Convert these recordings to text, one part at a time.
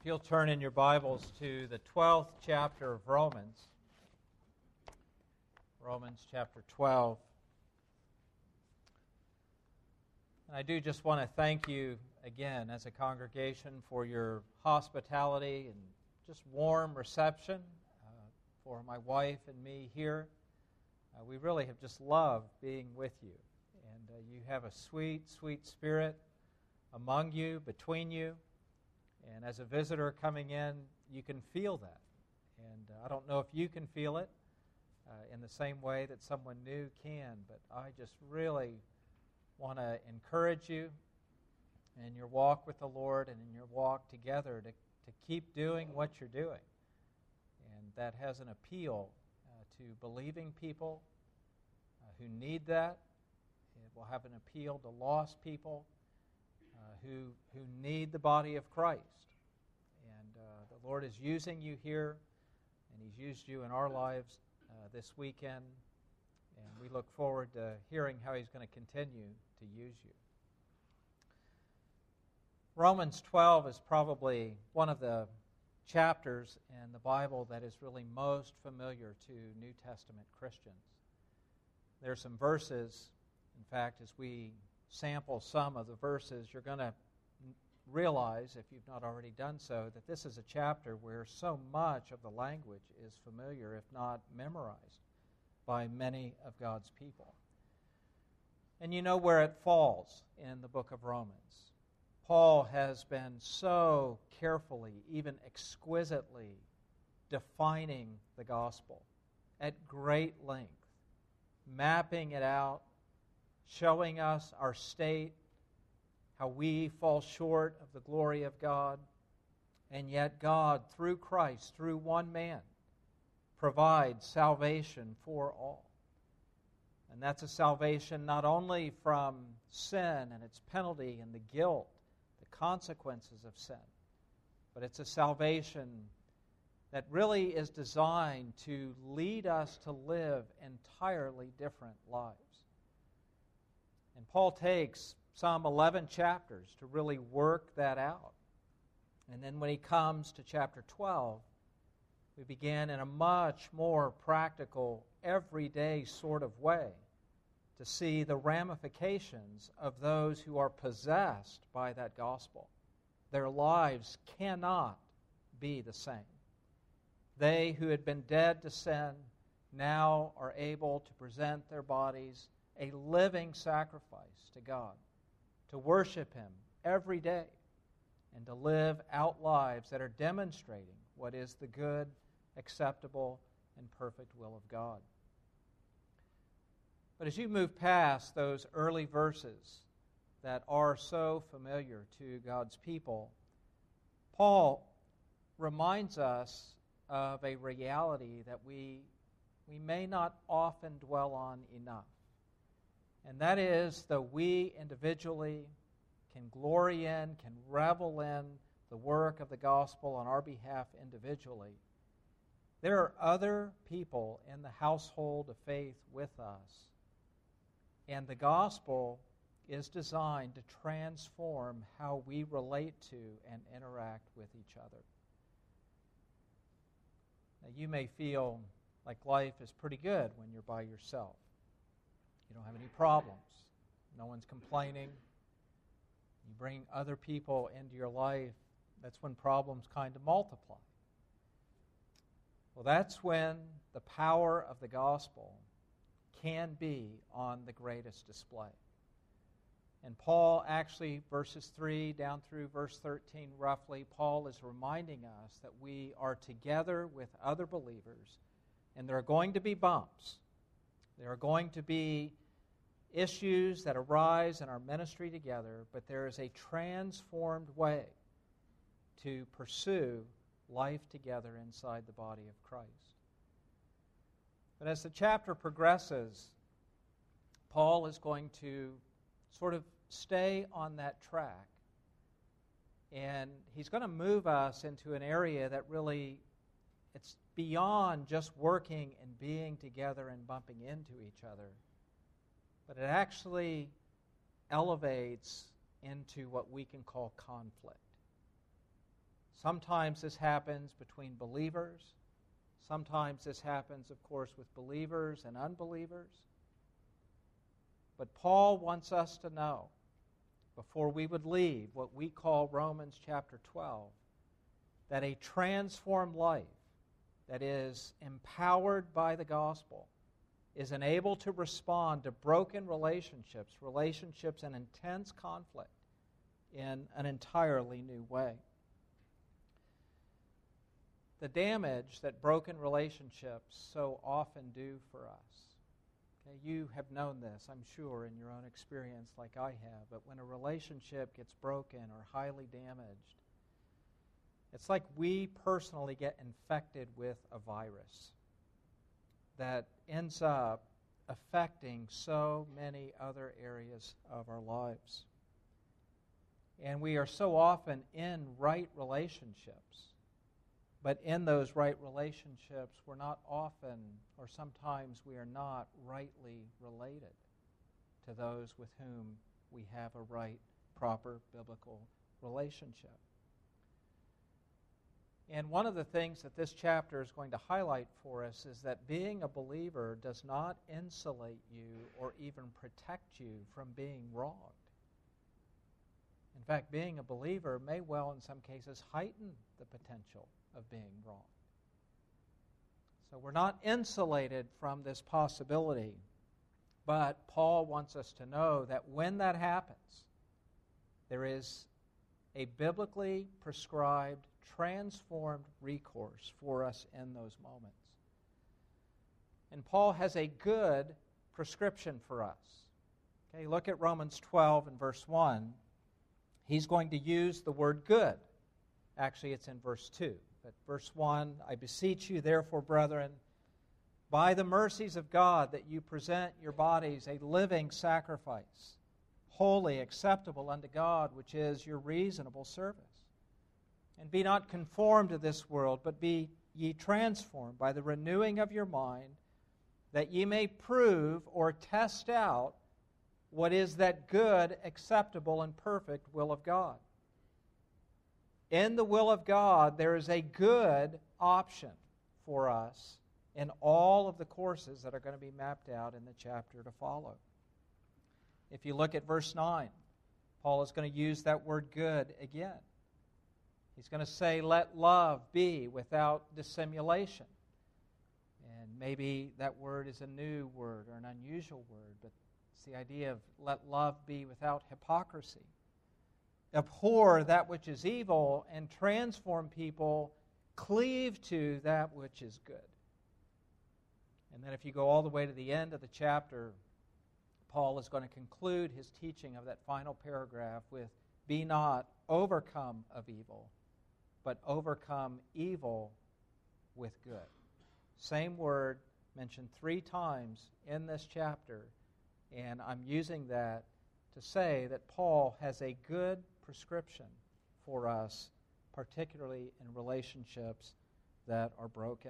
If you'll turn in your Bibles to the 12th chapter of Romans, Romans chapter 12. And I do just want to thank you again as a congregation for your hospitality and just warm reception for my wife and me here. We really have just loved being with you. And you have a sweet, sweet spirit among you, between you. And as a visitor coming in, you can feel that. And I don't know if you can feel it in the same way that someone new can, but I just really want to encourage you in your walk with the Lord and in your walk together to keep doing what you're doing. And that has an appeal to believing people who need that. It will have an appeal to lost people who need the body of Christ. And the Lord is using you here, and He's used you in our lives this weekend, and we look forward to hearing how He's going to continue to use you. Romans 12 is probably one of the chapters in the Bible that is really most familiar to New Testament Christians. There are some verses, in fact, as we sample some of the verses, you're going to realize, if you've not already done so, that this is a chapter where so much of the language is familiar, if not memorized, by many of God's people. And you know where it falls in the book of Romans. Paul has been so carefully, even exquisitely, defining the gospel at great length, mapping it out, showing us our state, how we fall short of the glory of God, and yet God, through Christ, through one man, provides salvation for all. And that's a salvation not only from sin and its penalty and the guilt, the consequences of sin, but it's a salvation that really is designed to lead us to live entirely different lives. And Paul takes some 11 chapters to really work that out. And then when he comes to chapter 12, we begin in a much more practical, everyday sort of way to see the ramifications of those who are possessed by that gospel. Their lives cannot be the same. They who had been dead to sin now are able to present their bodies a living sacrifice to God, to worship Him every day, and to live out lives that are demonstrating what is the good, acceptable, and perfect will of God. But as you move past those early verses that are so familiar to God's people, Paul reminds us of a reality that we may not often dwell on enough. And that is that we individually can glory in, can revel in the work of the gospel on our behalf individually. There are other people in the household of faith with us. And the gospel is designed to transform how we relate to and interact with each other. Now, you may feel like life is pretty good when you're by yourself. You don't have any problems. No one's complaining. You bring other people into your life, that's when problems kind of multiply. Well, that's when the power of the gospel can be on the greatest display. And Paul actually, verses 3 down through verse 13 roughly, Paul is reminding us that we are together with other believers, and there are going to be bumps. There are going to be issues that arise in our ministry together, but there is a transformed way to pursue life together inside the body of Christ. But as the chapter progresses, Paul is going to sort of stay on that track, and he's going to move us into an area that really, it's beyond just working and being together and bumping into each other, but it actually elevates into what we can call conflict. Sometimes this happens between believers. Sometimes this happens, of course, with believers and unbelievers. But Paul wants us to know, before we would leave what we call Romans chapter 12, that a transformed life that is empowered by the gospel is enabled to respond to broken relationships in intense conflict in an entirely new way. The damage that broken relationships so often do for us. Okay, you have known this, I'm sure, in your own experience like I have, but when a relationship gets broken or highly damaged, it's like we personally get infected with a virus that ends up affecting so many other areas of our lives. And we are so often in right relationships, but in those right relationships, we're not often, or sometimes we are not rightly related to those with whom we have a right, proper biblical relationship. And one of the things that this chapter is going to highlight for us is that being a believer does not insulate you or even protect you from being wronged. In fact, being a believer may well, in some cases, heighten the potential of being wrong. So we're not insulated from this possibility, but Paul wants us to know that when that happens, there is a biblically prescribed, transformed recourse for us in those moments. And Paul has a good prescription for us. Okay, look at Romans 12 and verse 1. He's going to use the word good. Actually, it's in verse 2. But verse 1, I beseech you, therefore, brethren, by the mercies of God, that you present your bodies a living sacrifice, holy, acceptable unto God, which is your reasonable service. And be not conformed to this world, but be ye transformed by the renewing of your mind, that ye may prove or test out what is that good, acceptable, and perfect will of God. In the will of God, there is a good option for us in all of the courses that are going to be mapped out in the chapter to follow. If you look at verse 9, Paul is going to use that word good again. He's going to say, let love be without dissimulation. And maybe that word is a new word or an unusual word, but it's the idea of let love be without hypocrisy. Abhor that which is evil and transform people, cleave to that which is good. And then if you go all the way to the end of the chapter, Paul is going to conclude his teaching of that final paragraph with, be not overcome of evil, but overcome evil with good. Same word mentioned 3 times in this chapter, and I'm using that to say that Paul has a good prescription for us, particularly in relationships that are broken.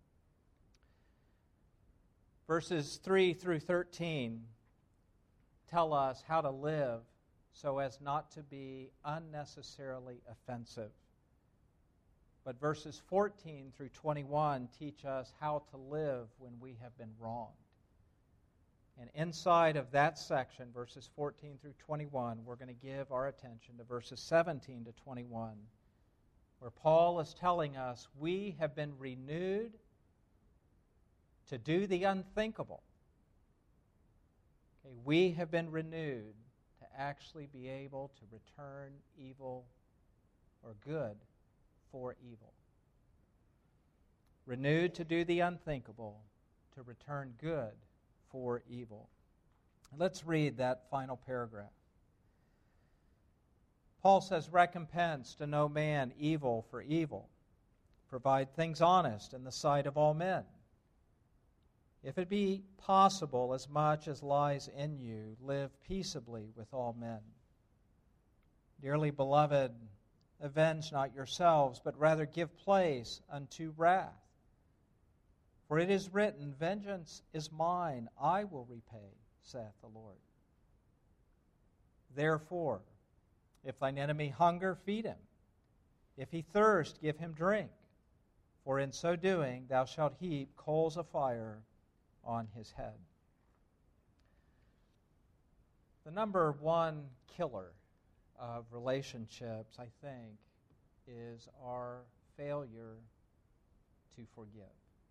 Verses 3 through 13 tell us how to live so as not to be unnecessarily offensive. But verses 14 through 21 teach us how to live when we have been wronged. And inside of that section, verses 14 through 21, we're going to give our attention to verses 17 to 21, where Paul is telling us we have been renewed to do the unthinkable. Okay, we have been renewed to actually be able to return evil or good for evil. Renewed to do the unthinkable, to return good for evil. Let's read that final paragraph. Paul says, recompense to no man evil for evil. Provide things honest in the sight of all men. If it be possible, as much as lies in you, live peaceably with all men. Dearly beloved, avenge not yourselves, but rather give place unto wrath. For it is written, vengeance is mine, I will repay, saith the Lord. Therefore, if thine enemy hunger, feed him. If he thirst, give him drink, for in so doing thou shalt heap coals of fire on his head. The number one killer of relationships, I think, is our failure to forgive.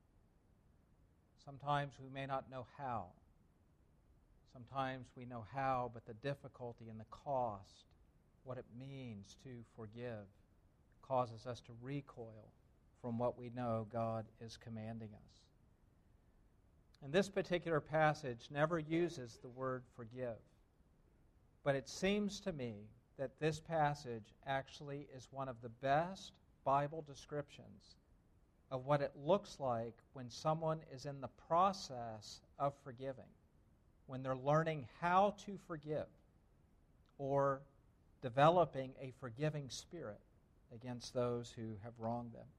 Sometimes we may not know how. Sometimes we know how, but the difficulty and the cost, what it means to forgive, causes us to recoil from what we know God is commanding us. And this particular passage never uses the word forgive. But it seems to me that this passage actually is one of the best Bible descriptions of what it looks like when someone is in the process of forgiving, when they're learning how to forgive or developing a forgiving spirit against those who have wronged them.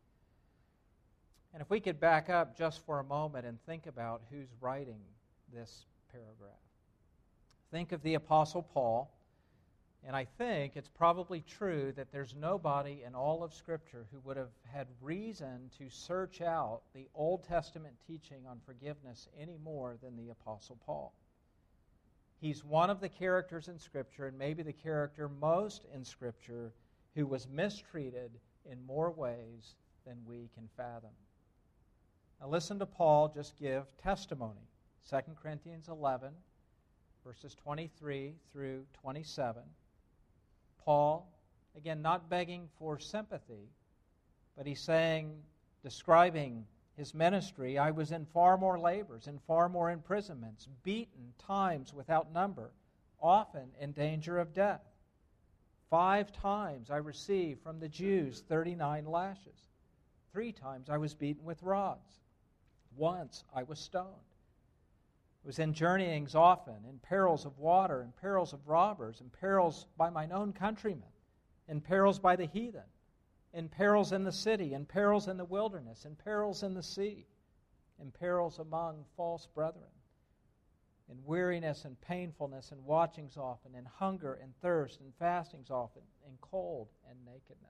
And if we could back up just for a moment and think about who's writing this paragraph. Think of the Apostle Paul, and I think it's probably true that there's nobody in all of Scripture who would have had reason to search out the Old Testament teaching on forgiveness any more than the Apostle Paul. He's one of the characters in Scripture, and maybe the character most in Scripture, who was mistreated in more ways than we can fathom. Now listen to Paul just give testimony. 2 Corinthians 11, verses 23 through 27. Paul, again, not begging for sympathy, but he's saying, describing his ministry, I was in far more labors, in far more imprisonments, beaten times without number, often in danger of death. 5 times I received from the Jews 39 lashes. 3 times I was beaten with rods. Once I was stoned. I was in journeyings often, in perils of water, in perils of robbers, in perils by mine own countrymen, in perils by the heathen, in perils in the city, in perils in the wilderness, in perils in the sea, in perils among false brethren, in weariness and painfulness and watchings often, in hunger and thirst and fastings often, in cold and nakedness.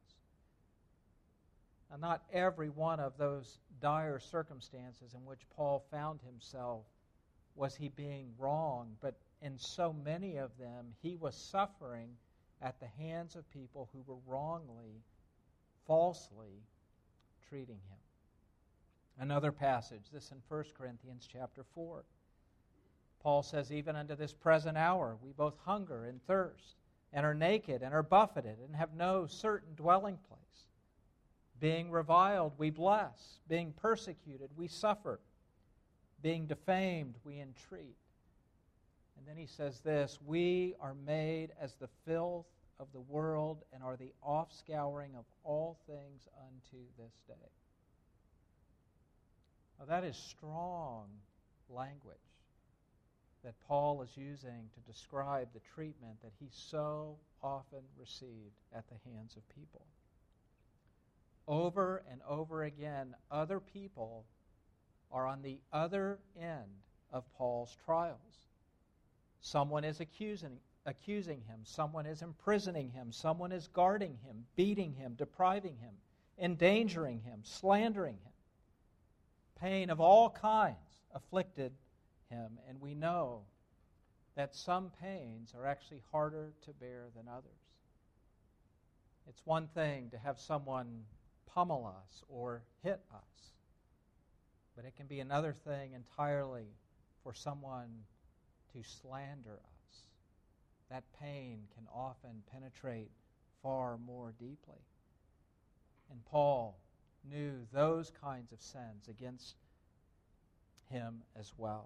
Now, not every one of those dire circumstances in which Paul found himself was he being wrong, but in so many of them, he was suffering at the hands of people who were wrongly, falsely treating him. Another passage, this in 1 Corinthians chapter 4. Paul says, even unto this present hour, we both hunger and thirst, and are naked, and are buffeted, and have no certain dwelling place. Being reviled, we bless. Being persecuted, we suffer. Being defamed, we entreat. And then he says this, we are made as the filth of the world and are the offscouring of all things unto this day. Now that is strong language that Paul is using to describe the treatment that he so often received at the hands of people. Over and over again, other people are on the other end of Paul's trials. Someone is accusing him. Someone is imprisoning him. Someone is guarding him, beating him, depriving him, endangering him, slandering him. Pain of all kinds afflicted him, and we know that some pains are actually harder to bear than others. It's one thing to have someone pummel us or hit us, but it can be another thing entirely for someone to slander us. That pain can often penetrate far more deeply. And Paul knew those kinds of sins against him as well.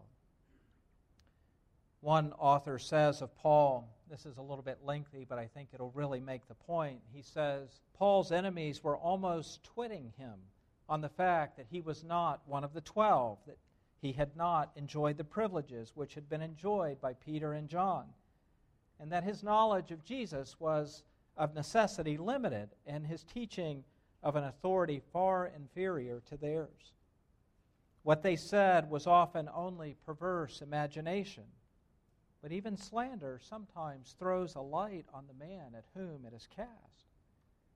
One author says of Paul, this is a little bit lengthy, but I think it'll really make the point. He says, Paul's enemies were almost twitting him on the fact that he was not one of the 12, that he had not enjoyed the privileges which had been enjoyed by Peter and John, and that his knowledge of Jesus was of necessity limited, and his teaching of an authority far inferior to theirs. What they said was often only perverse imagination, but even slander sometimes throws a light on the man at whom it is cast.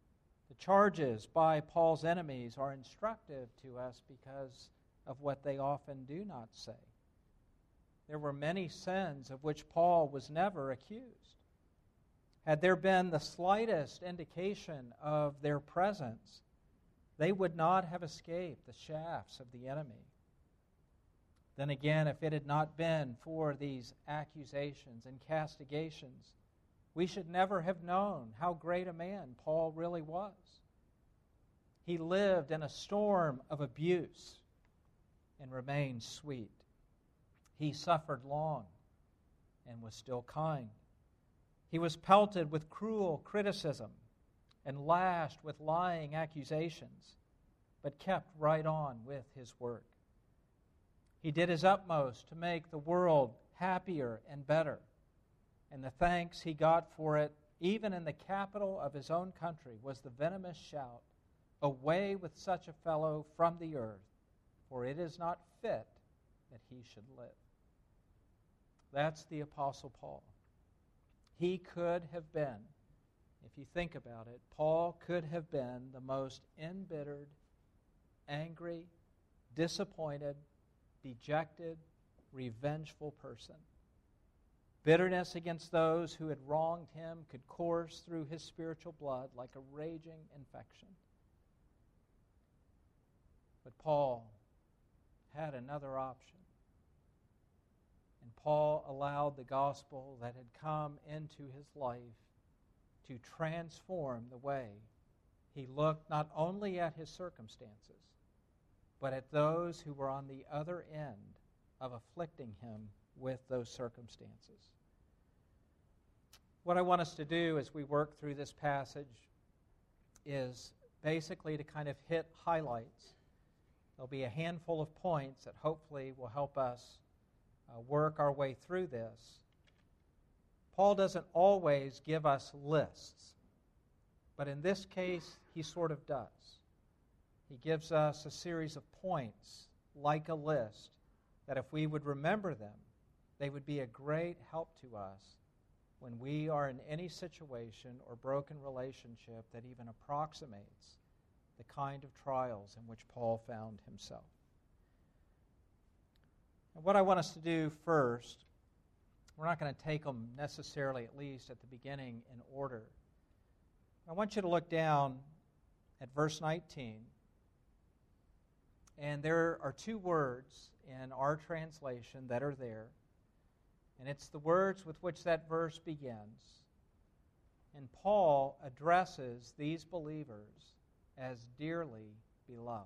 The charges by Paul's enemies are instructive to us because of what they often do not say. There were many sins of which Paul was never accused. Had there been the slightest indication of their presence, they would not have escaped the shafts of the enemy. Then again, if it had not been for these accusations and castigations, we should never have known how great a man Paul really was. He lived in a storm of abuse and remained sweet. He suffered long and was still kind. He was pelted with cruel criticism and lashed with lying accusations, but kept right on with his work. He did his utmost to make the world happier and better, and the thanks he got for it, even in the capital of his own country, was the venomous shout, "Away with such a fellow from the earth, for it is not fit that he should live." That's the Apostle Paul. He could have been, if you think about it, Paul could have been the most embittered, angry, disappointed, dejected, revengeful person. Bitterness against those who had wronged him could course through his spiritual blood like a raging infection. But Paul had another option. And Paul allowed the gospel that had come into his life to transform the way he looked not only at his circumstances, but at those who were on the other end of afflicting him with those circumstances. What I want us to do as we work through this passage is basically to kind of hit highlights. There'll be a handful of points that hopefully will help us work our way through this. Paul doesn't always give us lists, but in this case, he sort of does. He gives us a series of points, like a list, that if we would remember them, they would be a great help to us when we are in any situation or broken relationship that even approximates the kind of trials in which Paul found himself. And what I want us to do first, we're not going to take them necessarily, at least at the beginning, in order. I want you to look down at verse 19. And there are two words in our translation that are there. And it's the words with which that verse begins. And Paul addresses these believers as dearly beloved.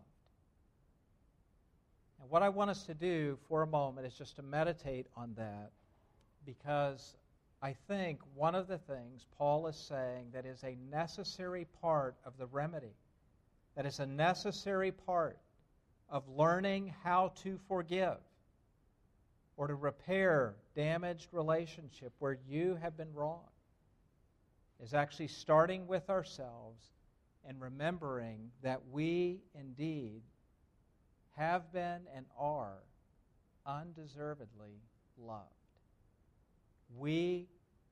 And what I want us to do for a moment is just to meditate on that, because I think one of the things Paul is saying that is a necessary part of the remedy, that is a necessary part of learning how to forgive or to repair damaged relationship where you have been wrong, is actually starting with ourselves and remembering that we indeed have been and are undeservedly loved. We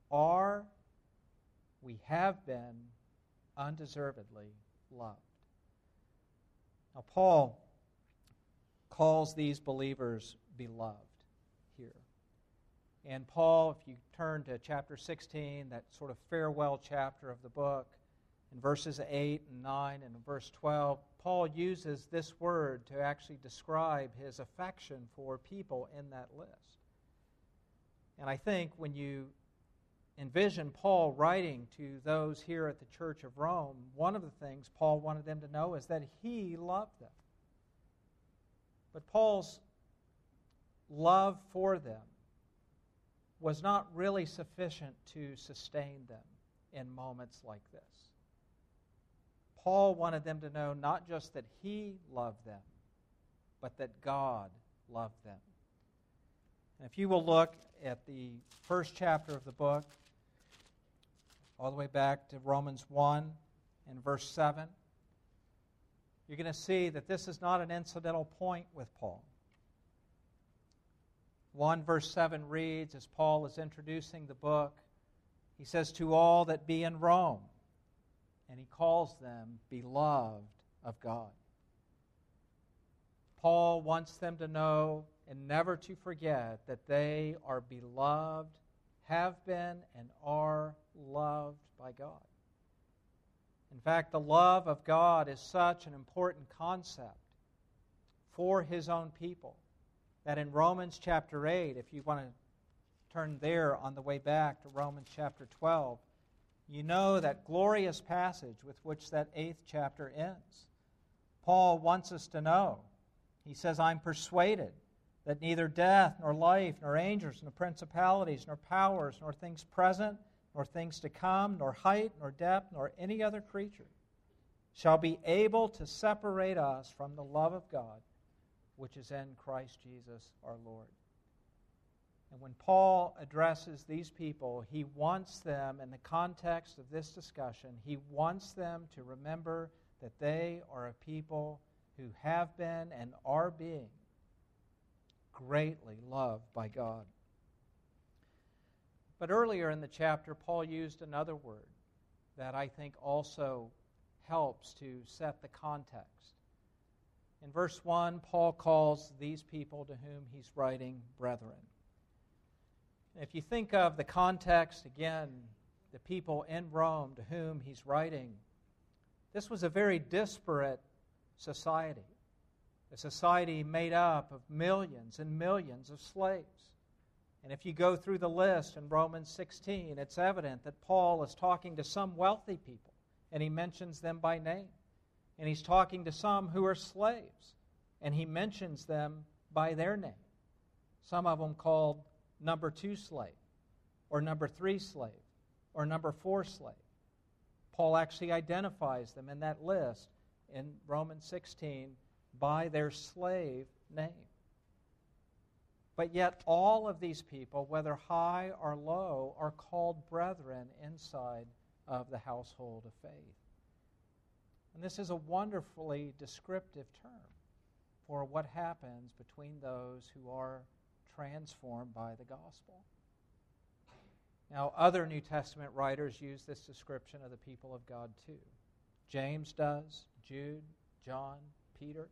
have been undeservedly loved. Now, Paul calls these believers beloved here. And Paul, if you turn to chapter 16, that sort of farewell chapter of the book, in verses 8 and 9 and in verse 12, Paul uses this word to actually describe his affection for people in that list. And I think when you envision Paul writing to those here at the Church of Rome, one of the things Paul wanted them to know is that he loved them. But Paul's love for them was not really sufficient to sustain them in moments like this. Paul wanted them to know not just that he loved them, but that God loved them. And if you will look at the first chapter of the book, all the way back to Romans 1 and verse 7, you're going to see that this is not an incidental point with Paul. 1 verse 7 reads, as Paul is introducing the book, he says, "To all that be in Rome, and he calls them beloved of God. Paul wants them to know and never to forget that they are beloved, have been, and are loved by God. In fact, the love of God is such an important concept for His own people that in Romans chapter 8, if you want to turn there on the way back to Romans chapter 12, you know that glorious passage with which that 8th chapter ends. Paul wants us to know. He says, I'm persuaded that neither death, nor life, nor angels, nor principalities, nor powers, nor things present, nor things to come, nor height, nor depth, nor any other creature shall be able to separate us from the love of God, which is in Christ Jesus our Lord. And when Paul addresses these people, he wants them, in the context of this discussion, he wants them to remember that they are a people who have been and are being greatly loved by God. But earlier in the chapter, Paul used another word that I think also helps to set the context. In verse 1, Paul calls these people to whom he's writing brethren. If you think of the context, again, the people in Rome to whom he's writing, this was a very disparate society, a society made up of millions and millions of slaves. And if you go through the list in Romans 16, it's evident that Paul is talking to some wealthy people, and he mentions them by name. And he's talking to some who are slaves, and he mentions them by their name. Some of them called number 2 slave, or number 3 slave, or number 4 slave. Paul actually identifies them in that list in Romans 16 by their slave name. But yet all of these people, whether high or low, are called brethren inside of the household of faith. And this is a wonderfully descriptive term for what happens between those who are transformed by the gospel. Now, other New Testament writers use this description of the people of God too. James does, Jude, John, Peter.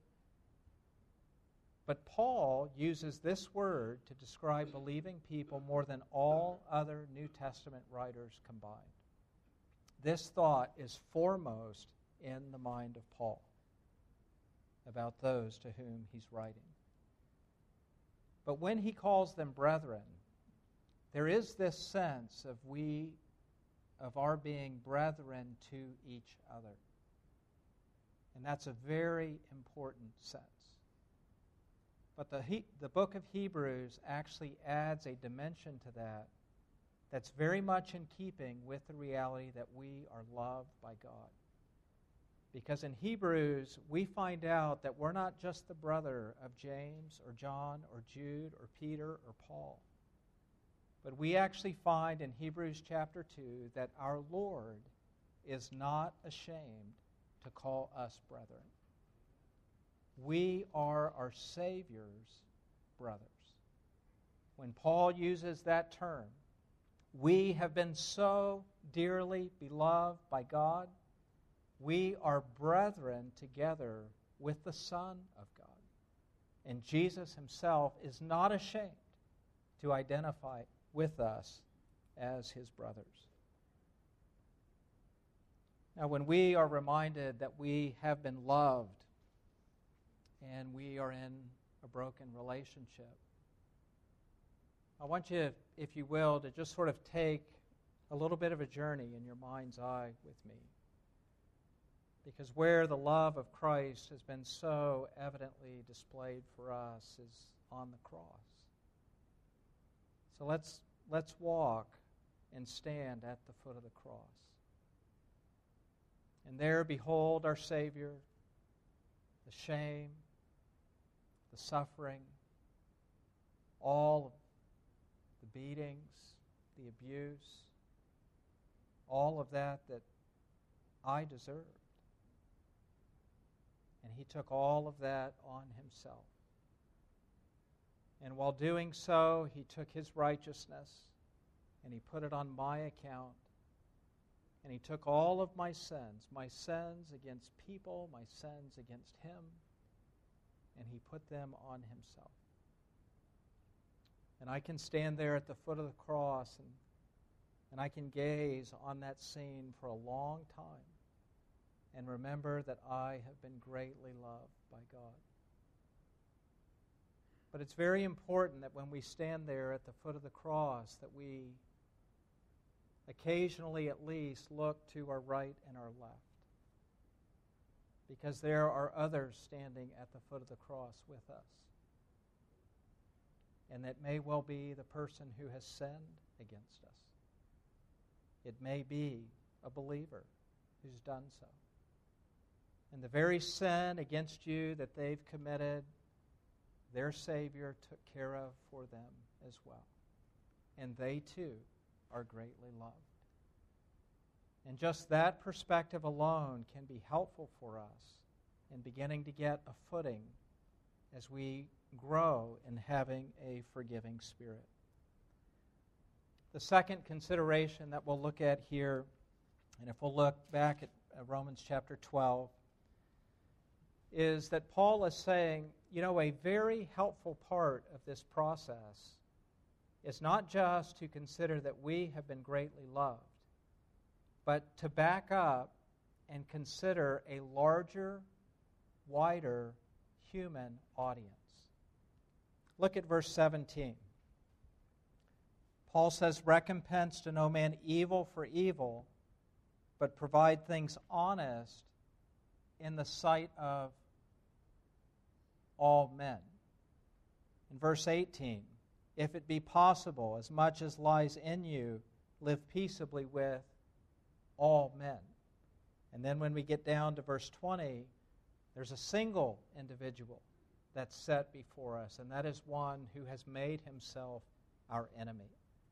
But Paul uses this word to describe believing people more than all other New Testament writers combined. This thought is foremost in the mind of Paul about those to whom he's writing. But when he calls them brethren, there is this sense of our being brethren to each other. And that's a very important sense. But the book of Hebrews actually adds a dimension to that that's very much in keeping with the reality that we are loved by God. Because in Hebrews, we find out that we're not just the brother of James or John or Jude or Peter or Paul. But we actually find in Hebrews chapter 2 that our Lord is not ashamed to call us brethren. We are our Savior's brothers. When Paul uses that term, we have been so dearly beloved by God, we are brethren together with the Son of God. And Jesus himself is not ashamed to identify with us as his brothers. Now, when we are reminded that we have been loved and we are in a broken relationship, I want you, if you will, to just sort of take a little bit of a journey in your mind's eye with me. Because where the love of Christ has been so evidently displayed for us is on the cross. So let's walk and stand at the foot of the cross. And there behold our Savior, the shame, the suffering, all of the beatings, the abuse, all of that I deserved. And he took all of that on himself. And while doing so, he took his righteousness and he put it on my account. And he took all of my sins against people, my sins against him, and he put them on himself. And I can stand there at the foot of the cross and I can gaze on that scene for a long time and remember that I have been greatly loved by God. But it's very important that when we stand there at the foot of the cross that we occasionally at least look to our right and our left, because there are others standing at the foot of the cross with us. And that may well be the person who has sinned against us. It may be a believer who's done so. And the very sin against you that they've committed, their Savior took care of for them as well. And they too are greatly loved. And just that perspective alone can be helpful for us in beginning to get a footing as we grow in having a forgiving spirit. The second consideration that we'll look at here, and if we'll look back at Romans chapter 12, is that Paul is saying, a very helpful part of this process is not just to consider that we have been greatly loved, but to back up and consider a larger, wider human audience. Look at verse 17. Paul says, "Recompense to no man evil for evil, but provide things honest in the sight of all men." In verse 18, "If it be possible, as much as lies in you, live peaceably with all men." And then when we get down to verse 20, there's a single individual that's set before us, and that is one who has made himself our enemy.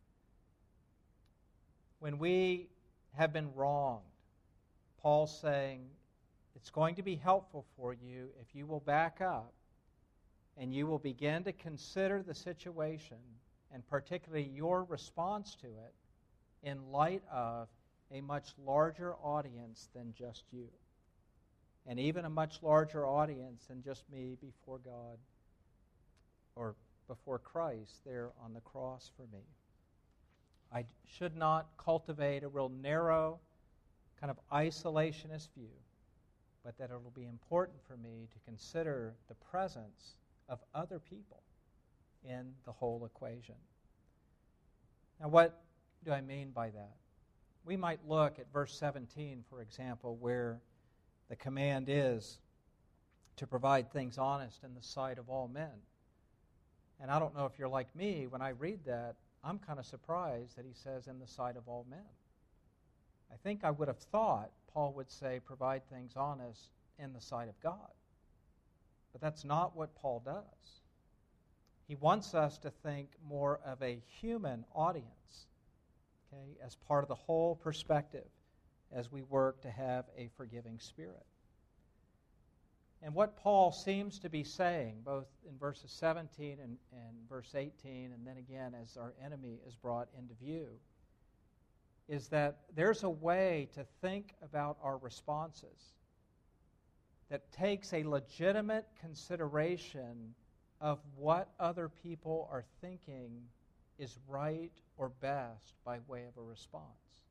When we have been wronged, Paul's saying it's going to be helpful for you if you will back up and you will begin to consider the situation, and particularly your response to it, in light of a much larger audience than just you. And even a much larger audience than just me before God or before Christ there on the cross for me. I should not cultivate a real narrow, kind of isolationist view, but that it will be important for me to consider the presence of other people in the whole equation. Now, what do I mean by that? We might look at verse 17, for example, where the command is to provide things honest in the sight of all men. And I don't know if you're like me, when I read that, I'm kind of surprised that he says in the sight of all men. I think I would have thought Paul would say provide things honest in the sight of God. But that's not what Paul does. He wants us to think more of a human audience, okay, as part of the whole perspective as we work to have a forgiving spirit. And what Paul seems to be saying, both in verses 17 and verse 18, and then again as our enemy is brought into view, is that there's a way to think about our responses that takes a legitimate consideration of what other people are thinking is right or best by way of a response.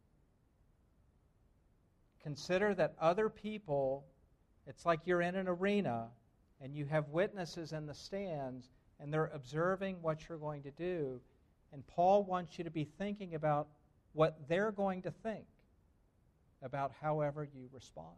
Consider that other people, it's like you're in an arena and you have witnesses in the stands and they're observing what you're going to do, and Paul wants you to be thinking about what they're going to think about however you respond.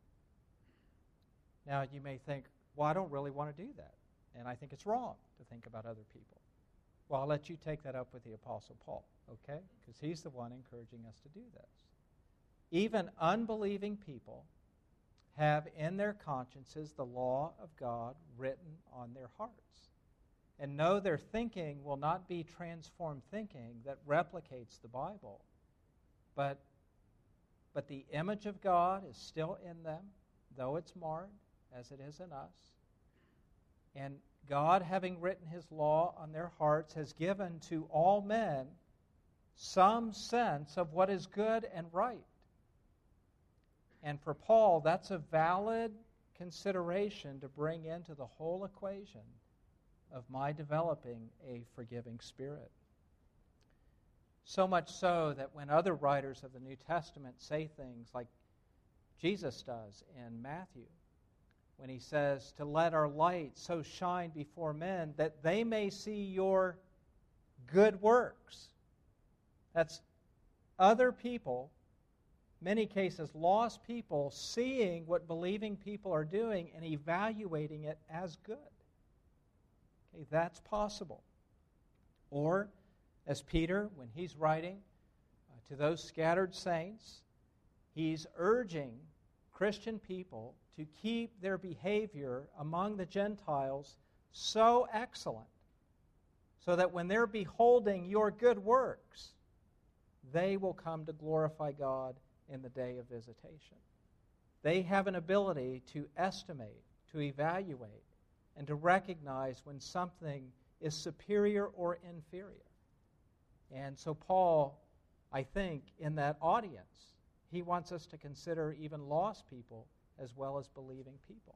Now, you may think, well, I don't really want to do that, and I think it's wrong to think about other people. Well, I'll let you take that up with the Apostle Paul, okay? Because he's the one encouraging us to do this. Even unbelieving people have in their consciences the law of God written on their hearts. And know their thinking will not be transformed thinking that replicates the Bible. But the image of God is still in them, though it's marred, as it is in us. And God, having written His law on their hearts, has given to all men some sense of what is good and right. And for Paul, that's a valid consideration to bring into the whole equation of my developing a forgiving spirit. So much so that when other writers of the New Testament say things like Jesus does in Matthew, when he says to let our light so shine before men that they may see your good works. That's other people, many cases lost people, seeing what believing people are doing and evaluating it as good. Okay, that's possible. Or, as Peter, when he's writing to those scattered saints, he's urging Christian people to keep their behavior among the Gentiles so excellent, so that when they're beholding your good works, they will come to glorify God in the day of visitation. They have an ability to estimate, to evaluate, and to recognize when something is superior or inferior. And so Paul, I think, in that audience, he wants us to consider even lost people as well as believing people.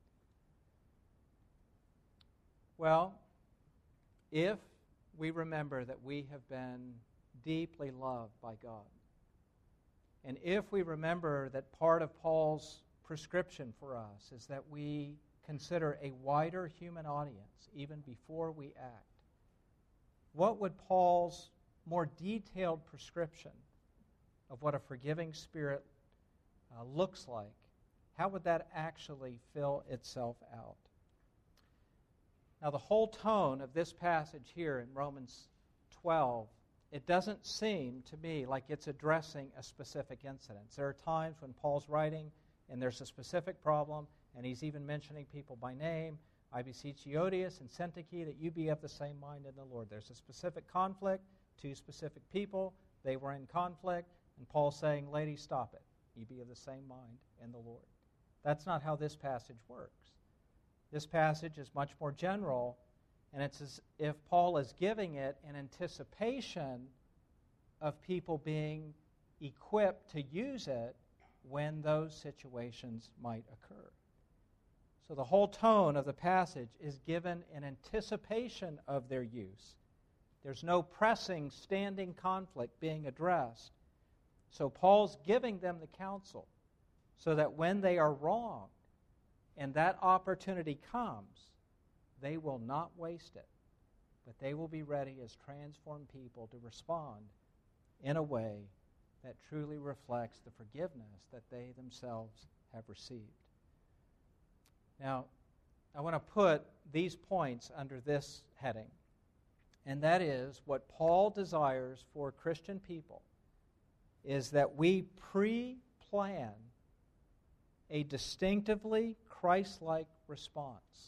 Well, if we remember that we have been deeply loved by God, and if we remember that part of Paul's prescription for us is that we consider a wider human audience even before we act, what would Paul's more detailed prescription of what a forgiving spirit looks like, how would that actually fill itself out? Now, the whole tone of this passage here in Romans 12, it doesn't seem to me like it's addressing a specific incident. There are times when Paul's writing and there's a specific problem, and he's even mentioning people by name. I beseech Euodias and Syntyche that you be of the same mind in the Lord. There's a specific conflict, two specific people. They were in conflict, and Paul's saying, ladies, stop it. You be of the same mind in the Lord. That's not how this passage works. This passage is much more general, and it's as if Paul is giving it in anticipation of people being equipped to use it when those situations might occur. So the whole tone of the passage is given in anticipation of their use. There's no pressing, standing conflict being addressed. So Paul's giving them the counsel so that when they are wrong and that opportunity comes, they will not waste it, but they will be ready as transformed people to respond in a way that truly reflects the forgiveness that they themselves have received. Now, I want to put these points under this heading, and that is what Paul desires for Christian people is that we pre-plan a distinctively Christ-like response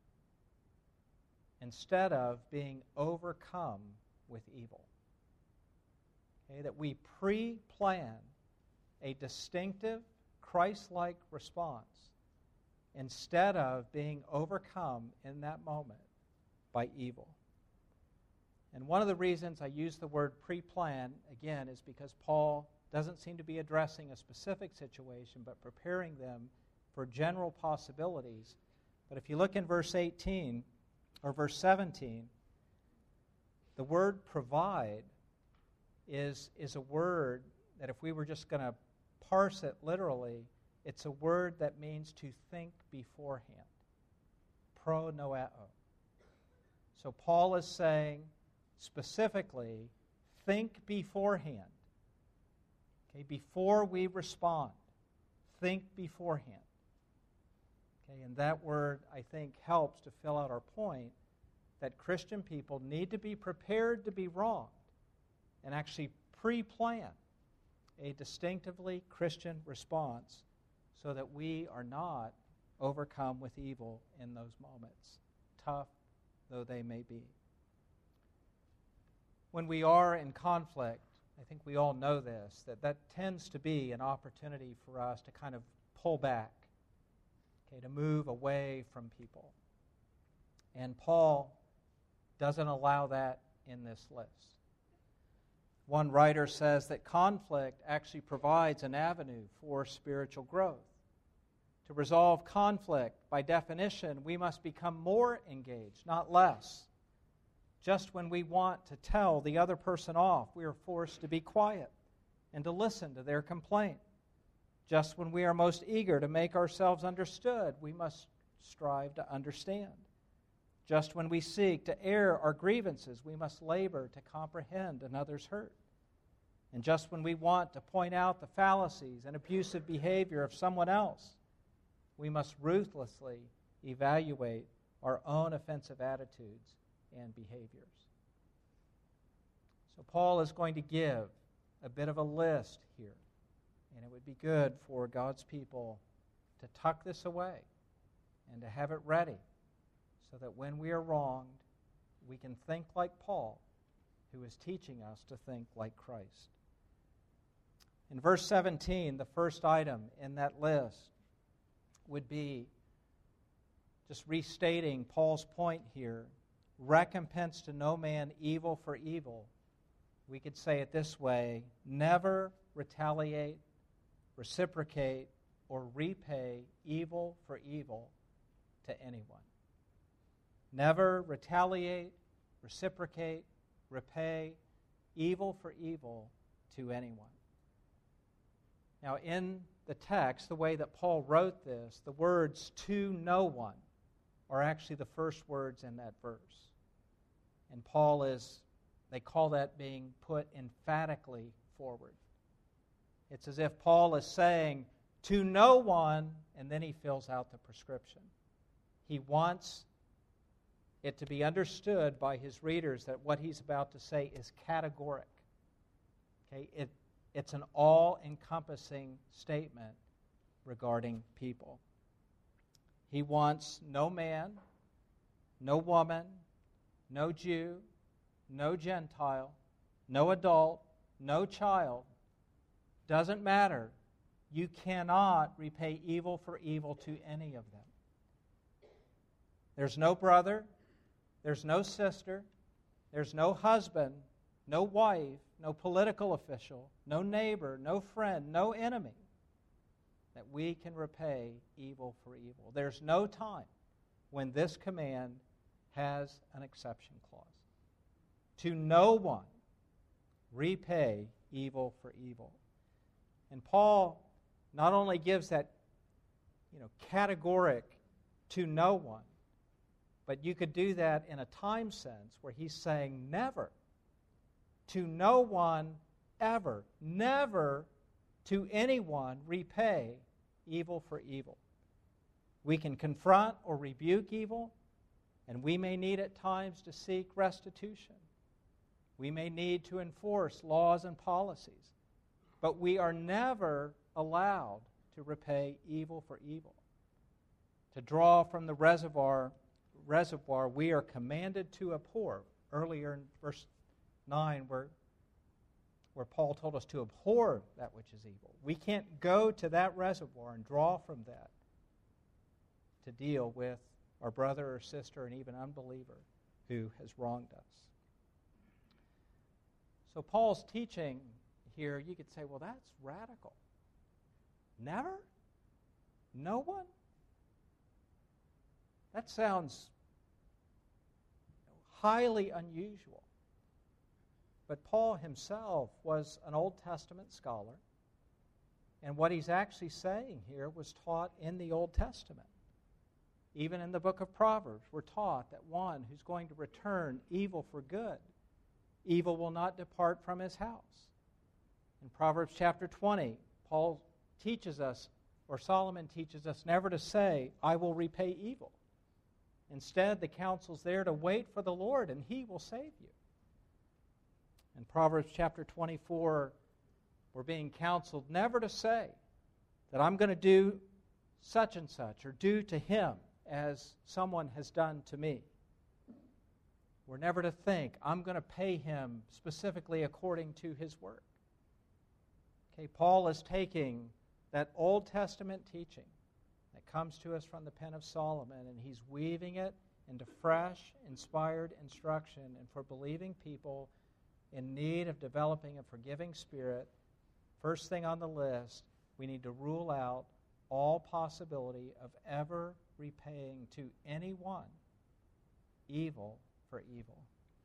instead of being overcome with evil. Okay, that we pre-plan a distinctive Christ-like response instead of being overcome in that moment by evil. And one of the reasons I use the word pre-plan, again, is because Paul doesn't seem to be addressing a specific situation, but preparing them for general possibilities. But if you look in verse 18 or verse 17, the word provide is a word that if we were just going to parse it literally, it's a word that means to think beforehand. Pronoeo. So Paul is saying specifically, think beforehand. Okay, before we respond, think beforehand. Okay, and that word, I think, helps to fill out our point that Christian people need to be prepared to be wronged and actually pre-plan a distinctively Christian response so that we are not overcome with evil in those moments, tough though they may be. When we are in conflict, I think we all know this, that tends to be an opportunity for us to kind of pull back, okay, to move away from people. And Paul doesn't allow that in this list. One writer says that conflict actually provides an avenue for spiritual growth. To resolve conflict, by definition, we must become more engaged, not less. Just when we want to tell the other person off, we are forced to be quiet and to listen to their complaint. Just when we are most eager to make ourselves understood, we must strive to understand. Just when we seek to air our grievances, we must labor to comprehend another's hurt. And just when we want to point out the fallacies and abusive behavior of someone else, we must ruthlessly evaluate our own offensive attitudes and behaviors. So Paul is going to give a bit of a list here, and it would be good for God's people to tuck this away and to have it ready so that when we are wronged, we can think like Paul, who is teaching us to think like Christ. In verse 17, the first item in that list would be just restating Paul's point here: recompense to no man evil for evil. We could say it this way: never retaliate, reciprocate, or repay evil for evil to anyone. Never retaliate, reciprocate, repay evil for evil to anyone. Now, in the text, the way that Paul wrote this, the words "to no one" are actually the first words in that verse. And they call that being put emphatically forward. It's as if Paul is saying, "to no one," and then he fills out the prescription. He wants it to be understood by his readers that what he's about to say is categoric. Okay, it's an all-encompassing statement regarding people. He wants no man, no woman, no Jew, no Gentile, no adult, no child. Doesn't matter. You cannot repay evil for evil to any of them. There's no brother, there's no sister, there's no husband, no wife, no political official, no neighbor, no friend, no enemy that we can repay evil for evil. There's no time when this command has an exception clause. To no one repay evil for evil. And Paul not only gives that categoric to no one, but you could do that in a time sense where he's saying never. To no one ever, never to anyone repay evil for evil. We can confront or rebuke evil, and we may need at times to seek restitution. We may need to enforce laws and policies, but we are never allowed to repay evil for evil. To draw from the reservoir, we are commanded to abhor. Earlier in verse 9, where Paul told us to abhor that which is evil. We can't go to that reservoir and draw from that to deal with our brother or sister and even unbeliever who has wronged us. So Paul's teaching here, you could say, well, that's radical. Never? No one? That sounds highly unusual. But Paul himself was an Old Testament scholar, and what he's actually saying here was taught in the Old Testament. Even in the book of Proverbs, we're taught that one who's going to return evil for good, evil will not depart from his house. In Proverbs chapter 20, Paul teaches us, or Solomon teaches us, never to say, "I will repay evil." Instead, the counsel's there to wait for the Lord, and He will save you. In Proverbs chapter 24, we're being counseled never to say that I'm going to do such and such, or do to him as someone has done to me. We're never to think, I'm going to pay him specifically according to his work. Okay, Paul is taking that Old Testament teaching that comes to us from the pen of Solomon, and he's weaving it into fresh, inspired instruction and for believing people in need of developing a forgiving spirit, first thing on the list, we need to rule out all possibility of ever repaying to anyone evil for evil.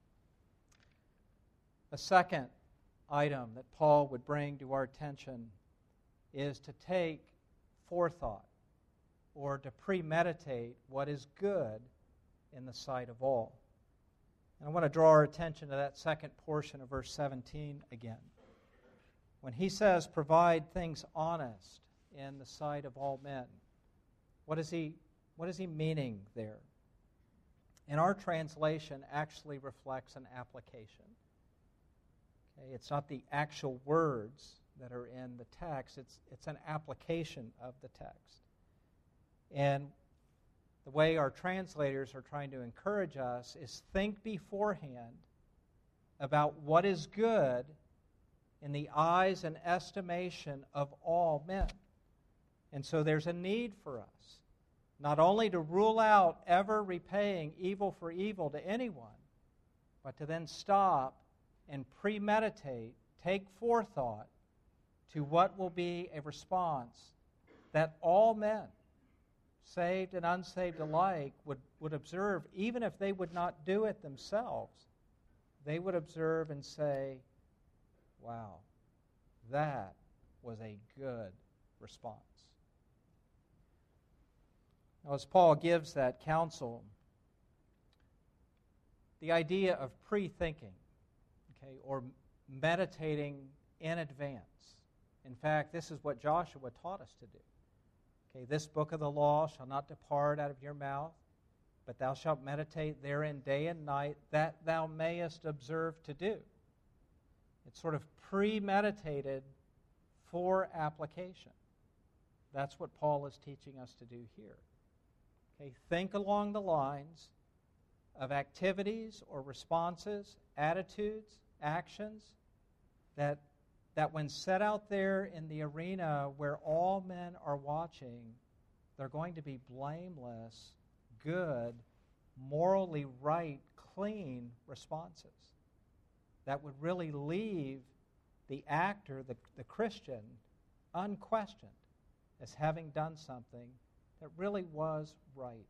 A second item that Paul would bring to our attention is to take forethought or to premeditate what is good in the sight of all. And I want to draw our attention to that second portion of verse 17 again. When he says, provide things honest in the sight of all men, what is he meaning there? And our translation actually reflects an application. Okay, it's not the actual words that are in the text, it's an application of the text. And the way our translators are trying to encourage us is think beforehand about what is good in the eyes and estimation of all men. And so there's a need for us, not only to rule out ever repaying evil for evil to anyone, but to then stop and premeditate, take forethought to what will be a response that all men, saved and unsaved alike, would observe, even if they would not do it themselves. They would observe and say, wow, that was a good response. Now, as Paul gives that counsel, the idea of pre-thinking, okay, or meditating in advance. In fact, this is what Joshua taught us to do. Okay, this book of the law shall not depart out of your mouth, but thou shalt meditate therein day and night, that thou mayest observe to do. It's sort of premeditated for application. That's what Paul is teaching us to do here. Okay, think along the lines of activities or responses, attitudes, actions that when set out there in the arena where all men are watching, they're going to be blameless, good, morally right, clean responses that would really leave the actor, the Christian, unquestioned as having done something that really was right.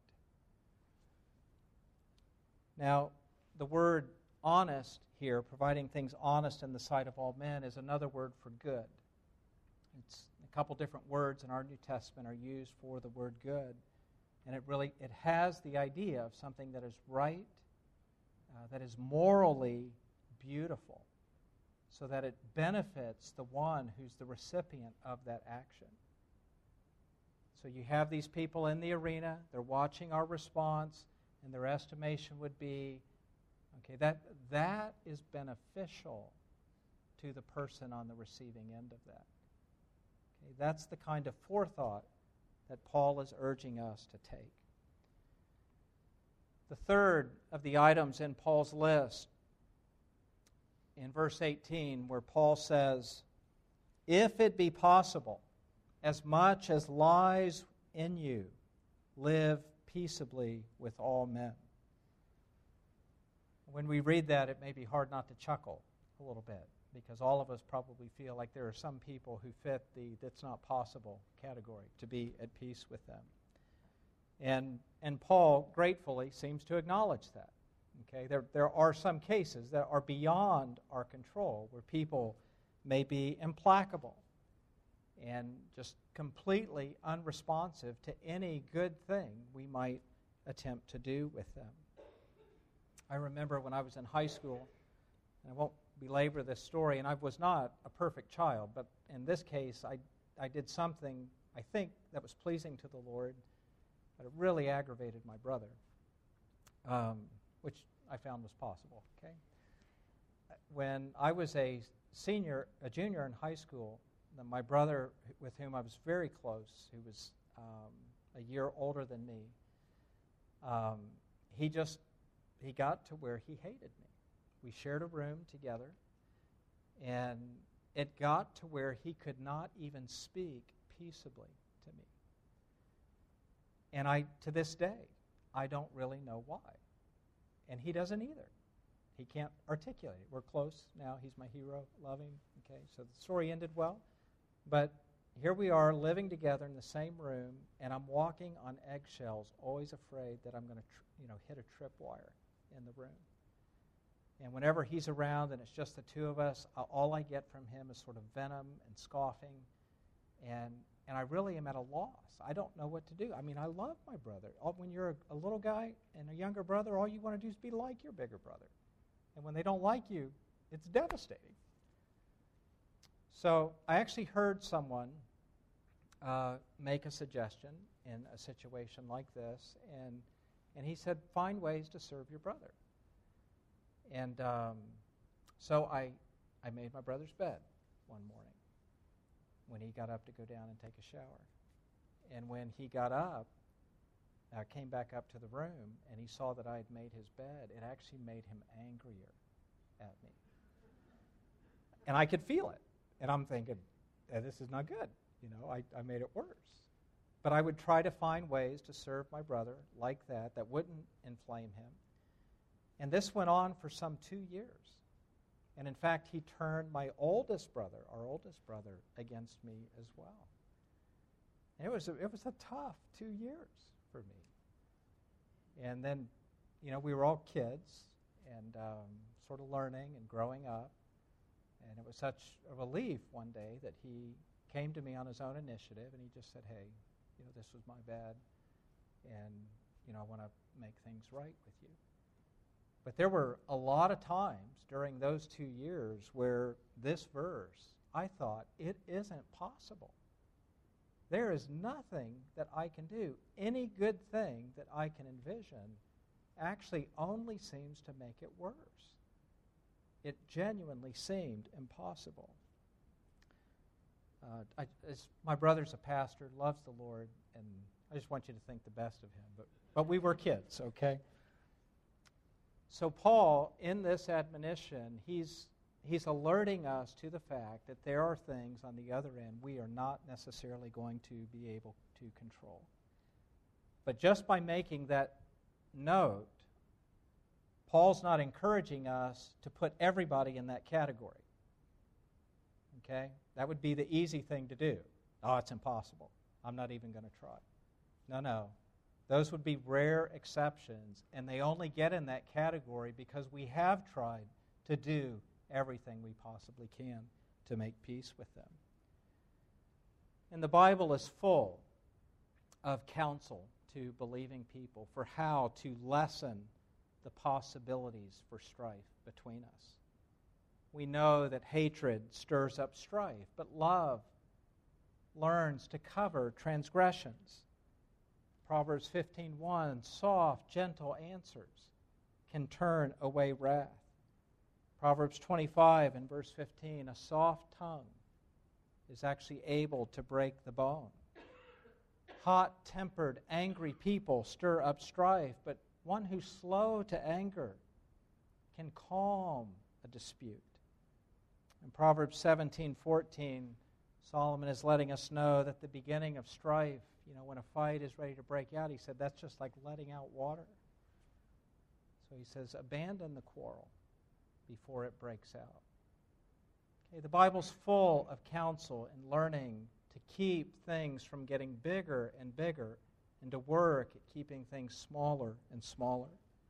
Now, the word honest here, providing things honest in the sight of all men, is another word for good. It's a couple different words in our New Testament are used for the word good. And it has the idea of something that is right, that is morally beautiful, so that it benefits the one who's the recipient of that action. So you have these people in the arena, they're watching our response, and their estimation would be, okay, that is beneficial to the person on the receiving end of that. Okay, that's the kind of forethought that Paul is urging us to take. The third of the items in Paul's list, in verse 18, where Paul says, if it be possible, as much as lies in you, live peaceably with all men. When we read that, it may be hard not to chuckle a little bit, because all of us probably feel like there are some people who fit the "that's not possible" category, to be at peace with them. And Paul gratefully seems to acknowledge that. Okay, there are some cases that are beyond our control, where people may be implacable and just completely unresponsive to any good thing we might attempt to do with them. I remember when I was in high school, and I won't belabor this story, and I was not a perfect child, but in this case, I did something, I think, that was pleasing to the Lord, but it really aggravated my brother, which I found was possible. Okay, when I was a junior in high school, my brother, with whom I was very close, who was a year older than me, he got to where he hated me. We shared a room together, and it got to where he could not even speak peaceably to me. And to this day, I don't really know why. And he doesn't either. He can't articulate it. We're close now. He's my hero. Love him. Okay, so the story ended well. But here we are living together in the same room, and I'm walking on eggshells, always afraid that I'm going to hit a tripwire in the room. And whenever he's around and it's just the two of us, all I get from him is sort of venom and scoffing. And I really am at a loss. I don't know what to do. I mean, I love my brother. When you're a little guy and a younger brother, all you want to do is be like your bigger brother. And when they don't like you, it's devastating. So I actually heard someone make a suggestion in a situation like this, and he said, find ways to serve your brother. And so I made my brother's bed one morning when he got up to go down and take a shower. And when he got up, I came back up to the room, and he saw that I had made his bed. It actually made him angrier at me. And I could feel it. And I'm thinking, this is not good. I made it worse. But I would try to find ways to serve my brother like that wouldn't inflame him. And this went on for some 2 years. And in fact, he turned our oldest brother, against me as well. And it was a tough 2 years for me. And then, we were all kids and sort of learning and growing up. And it was such a relief one day that he came to me on his own initiative, and he just said, hey, this was my bad, and, I want to make things right with you. But there were a lot of times during those 2 years where this verse, I thought, it isn't possible. There is nothing that I can do. Any good thing that I can envision actually only seems to make it worse. It genuinely seemed impossible. My brother's a pastor, loves the Lord, and I just want you to think the best of him. But we were kids, okay? So Paul, in this admonition, he's alerting us to the fact that there are things on the other end we are not necessarily going to be able to control. But just by making that note, Paul's not encouraging us to put everybody in that category. Okay? That would be the easy thing to do. Oh, it's impossible. I'm not even going to try. No. Those would be rare exceptions, and they only get in that category because we have tried to do everything we possibly can to make peace with them. And the Bible is full of counsel to believing people for how to lessen the possibilities for strife between us. We know that hatred stirs up strife, but love learns to cover transgressions. Proverbs 15:1, soft, gentle answers can turn away wrath. Proverbs 25 and verse 15, a soft tongue is actually able to break the bone. Hot-tempered, angry people stir up strife, but one who's slow to anger can calm a dispute. In Proverbs 17:14, Solomon is letting us know that the beginning of strife, when a fight is ready to break out, he said that's just like letting out water. So he says, abandon the quarrel before it breaks out. Okay, the Bible's full of counsel and learning to keep things from getting bigger and bigger and to work at keeping things smaller and smaller.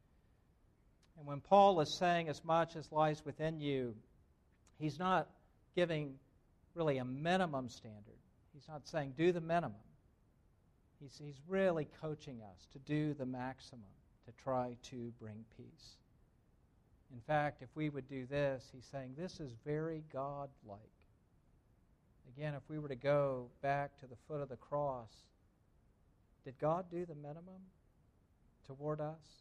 And when Paul is saying as much as lies within you, he's not giving really a minimum standard. He's not saying do the minimum. He's really coaching us to do the maximum to try to bring peace. In fact, if we would do this, he's saying this is very God-like. Again, if we were to go back to the foot of the cross, did God do the minimum toward us?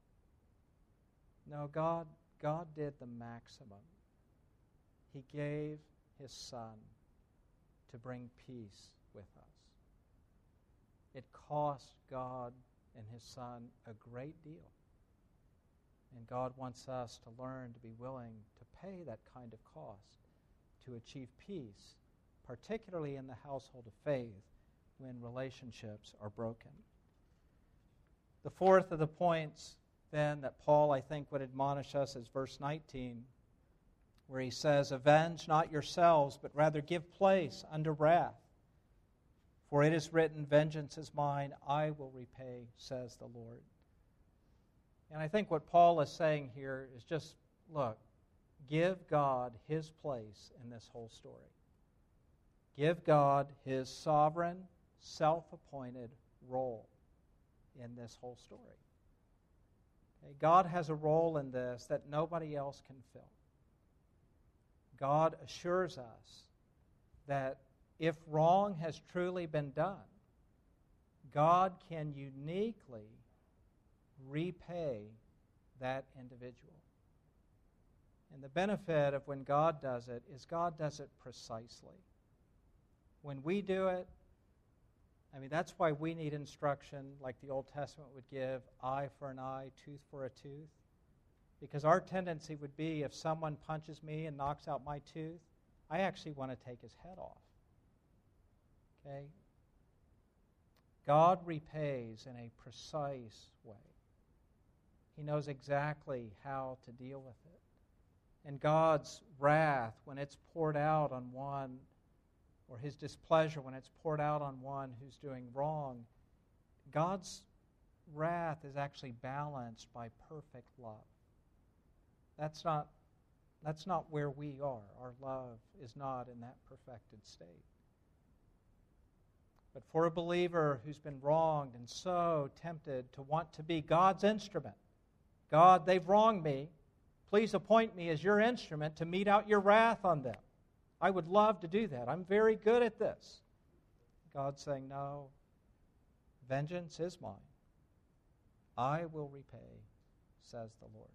No, God did the maximum. He gave his Son to bring peace with us. It cost God and his Son a great deal. And God wants us to learn to be willing to pay that kind of cost to achieve peace, particularly in the household of faith when relationships are broken. The fourth of the points then that Paul, I think, would admonish us is verse 19, where he says, "Avenge not yourselves, but rather give place unto wrath. For it is written, Vengeance is mine, I will repay, says the Lord." And I think what Paul is saying here is just, look, give God His place in this whole story. Give God His sovereign, self-appointed role in this whole story. Okay, God has a role in this that nobody else can fill. God assures us that if wrong has truly been done, God can uniquely repay that individual. And the benefit of when God does it is God does it precisely. When we do it, that's why we need instruction like the Old Testament would give, eye for an eye, tooth for a tooth. Because our tendency would be, if someone punches me and knocks out my tooth, I actually want to take his head off. Okay? God repays in a precise way. He knows exactly how to deal with it. And God's wrath, when it's poured out on one, or His displeasure when it's poured out on one who's doing wrong, God's wrath is actually balanced by perfect love. That's not where we are. Our love is not in that perfected state. But for a believer who's been wronged and so tempted to want to be God's instrument, God, they've wronged me. Please appoint me as your instrument to mete out your wrath on them. I would love to do that. I'm very good at this. God's saying, no, vengeance is mine. I will repay, says the Lord.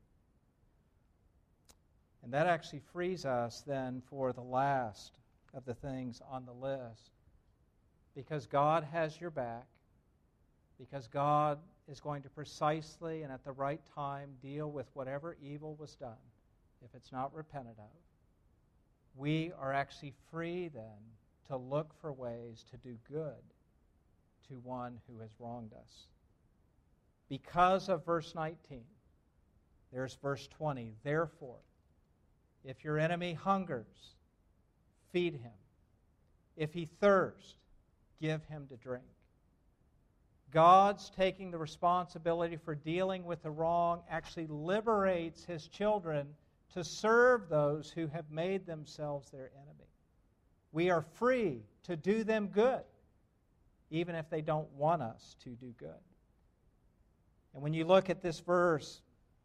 And that actually frees us then for the last of the things on the list. Because God has your back, because God is going to precisely and at the right time deal with whatever evil was done, if it's not repented of, we are actually free then to look for ways to do good to one who has wronged us. Because of verse 19, there's verse 20. Therefore, if your enemy hungers, feed him. If he thirsts, give him to drink. God's taking the responsibility for dealing with the wrong actually liberates His children to serve those who have made themselves their enemy. We are free to do them good, even if they don't want us to do good. And when you look at this verse,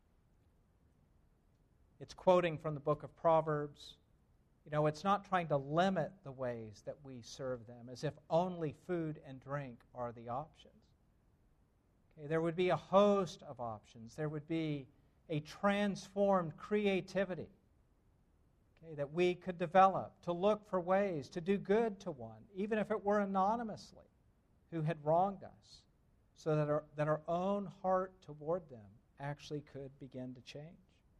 it's quoting from the book of Proverbs. It's not trying to limit the ways that we serve them, as if only food and drink are the options. Okay, there would be a host of options. There would be a transformed creativity, okay, that we could develop to look for ways to do good to one, even if it were anonymously, who had wronged us, so that our own heart toward them actually could begin to change.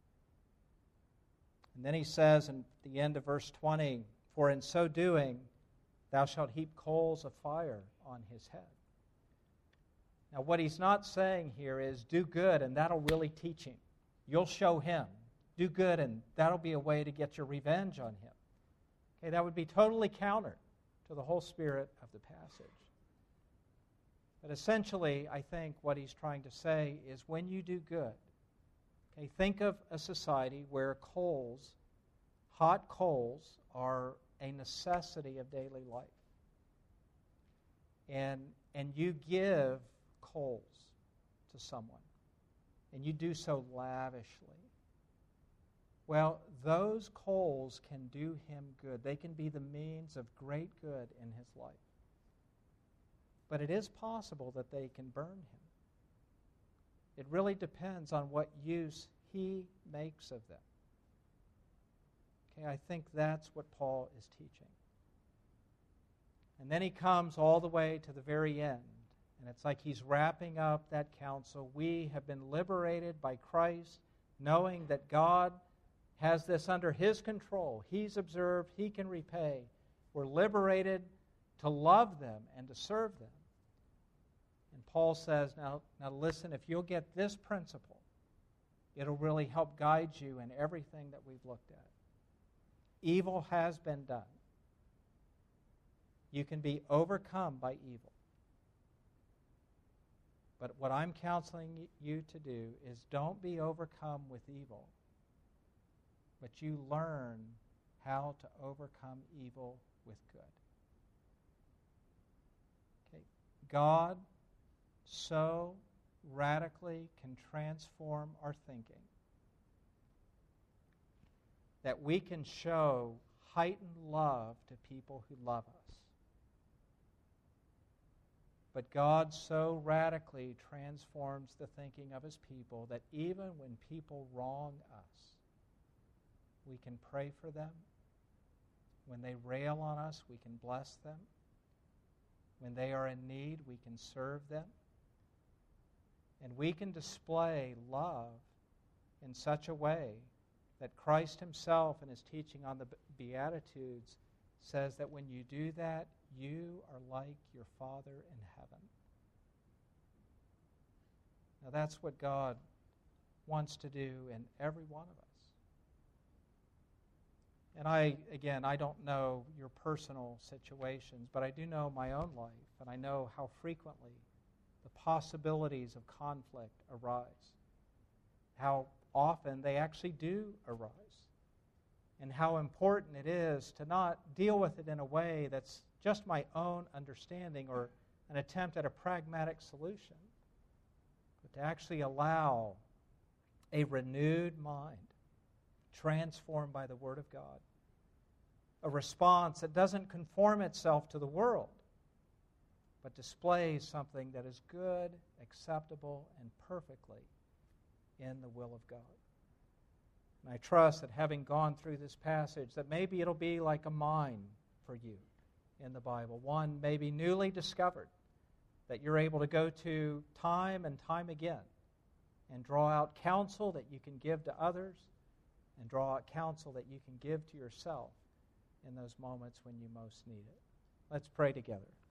And then he says in the end of verse 20, "For in so doing, thou shalt heap coals of fire on his head." Now what he's not saying here is do good and that'll really teach him. You'll show him. Do good and that'll be a way to get your revenge on him. Okay, that would be totally counter to the whole spirit of the passage. But essentially, I think what he's trying to say is when you do good, okay, think of a society where coals, hot coals, are a necessity of daily life. And you give coals to someone, and you do so lavishly. Well, those coals can do him good. They can be the means of great good in his life. But it is possible that they can burn him. It really depends on what use he makes of them. Okay, I think that's what Paul is teaching. And then he comes all the way to the very end. And it's like he's wrapping up that counsel. We have been liberated by Christ, knowing that God has this under His control. He's observed, He can repay. We're liberated to love them and to serve them. And Paul says, now listen, if you'll get this principle, It'll really help guide you in everything that we've looked at. Evil has been done. You can be overcome by evil. But what I'm counseling you to do is don't be overcome with evil, but you learn how to overcome evil with good. Okay. God so radically can transform our thinking that we can show heightened love to people who love us. But God so radically transforms the thinking of His people that even when people wrong us, we can pray for them. When they rail on us, we can bless them. When they are in need, we can serve them. And we can display love in such a way that Christ Himself in His teaching on the Beatitudes says that when you do that, you are like your Father in heaven. Now that's what God wants to do in every one of us. And I don't know your personal situations, but I do know my own life, and I know how frequently the possibilities of conflict arise, how often they actually do arise, and how important it is to not deal with it in a way that's just my own understanding or an attempt at a pragmatic solution, but to actually allow a renewed mind, transformed by the Word of God, a response that doesn't conform itself to the world, but displays something that is good, acceptable, and perfectly in the will of God. And I trust that having gone through this passage, that maybe it'll be like a mine for you in the Bible, one maybe newly discovered, that you're able to go to time and time again and draw out counsel that you can give to others and draw out counsel that you can give to yourself in those moments when you most need it. Let's pray together.